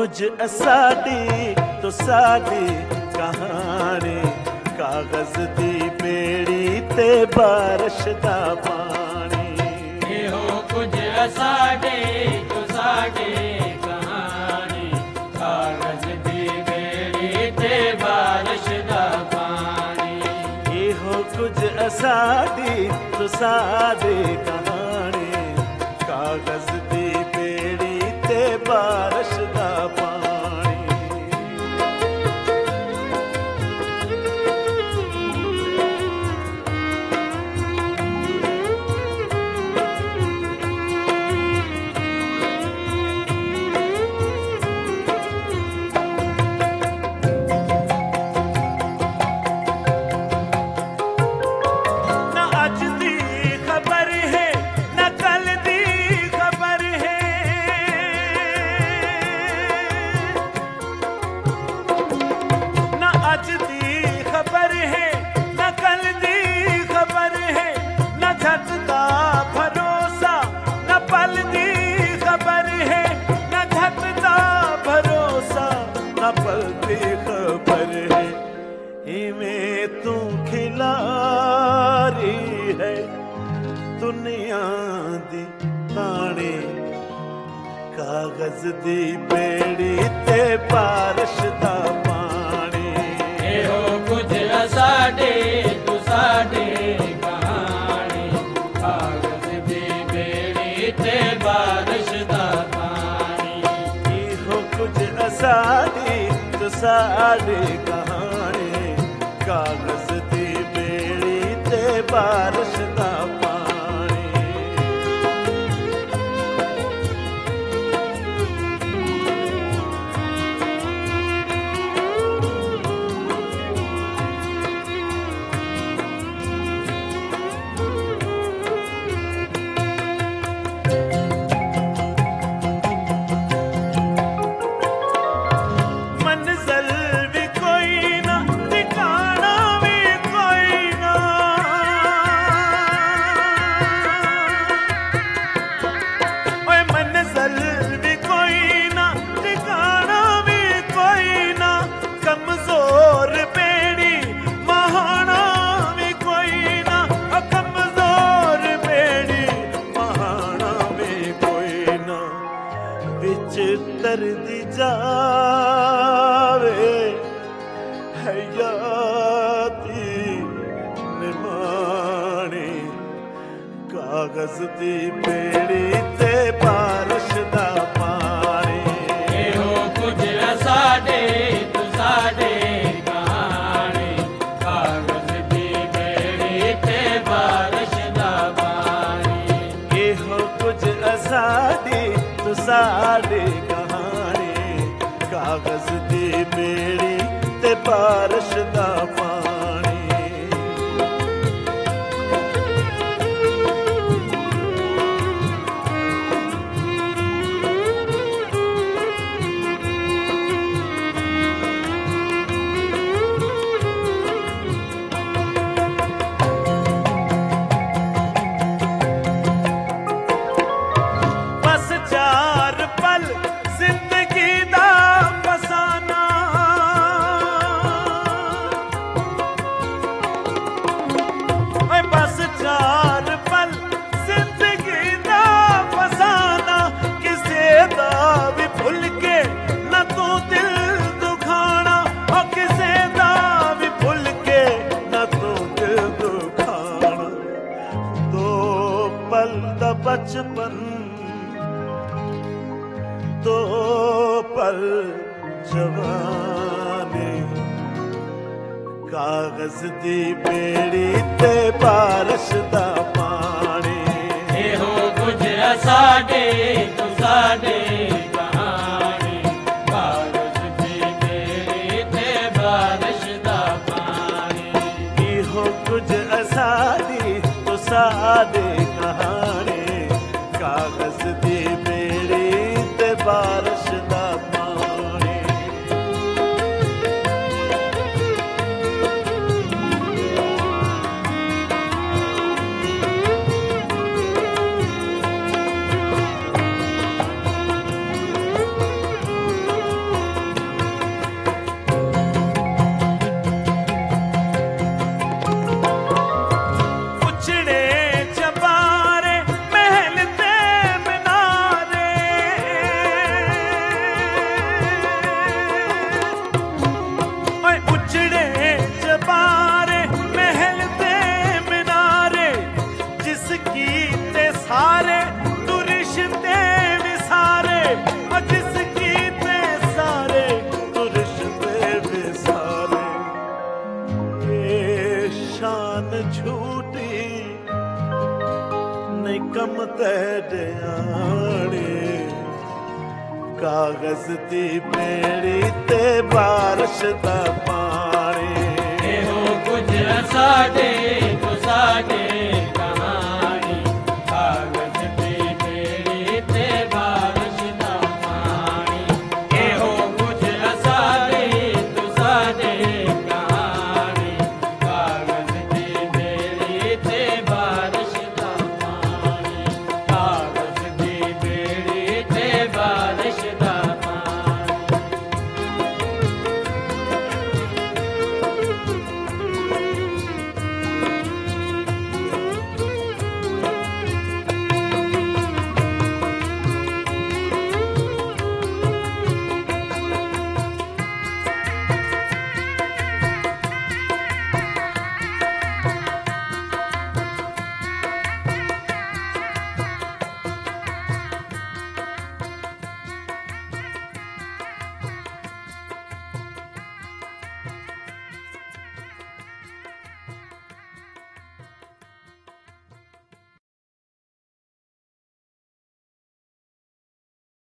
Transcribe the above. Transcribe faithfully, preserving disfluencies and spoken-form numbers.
कुछ साडी तो साडी कहानी कागज दी बेड़ी ते बारिश दा पानी एहो कुछ साडे तो साडे कहानी कागज दी बेड़ी ते बारिश दा पानी एहो कुछ साडी तो साडी कहानी कागज दी बेड़ी ते बारिश दा पानी पलती खबर है इमें तू खिलारी है दुनिया दी पानी कागज दी बेड़ी ते बारिश दा पानी एहो कुछ साडे तू साडे कहानी कागज दी बेड़ी ते बारिश दा पानी एहो कुछ साडी तो साडी कहानी कागज दी बेड़ी ते बारिश दा पानी तरदी जावे हयाती निमानी कागज दी बेड़ी ते बारिश दा पानी एहो कुछ साडे तू साडे कहानी कागज दी बेड़ी ते बारिश दा पानी एहो कुछ साडी तू साडी कागज दी बेड़ी ते बारिश दा पानी बस चार पल जिंदगी दा फसाना बस चार पल जिंदगी दा फसाना किसे दा भी भुल के न तू दिल दुखाना और किसे दा भी भुल के न तू दिल दुखाना दो पल दा बचपन दो पल जवानी कागज दी बेड़ी ते बारिश दा पानी एहो कुछ साडे तू साडे कहानी कागज दी बेड़ी ते बारिश दा पानी एहो कुछ साडी तो साडी कहानी कागज दी बेड़ी ते बारिश दा पानी कागज दी बेड़ी ते बारिश दा पानी। एहो गुजर साडे तो साडे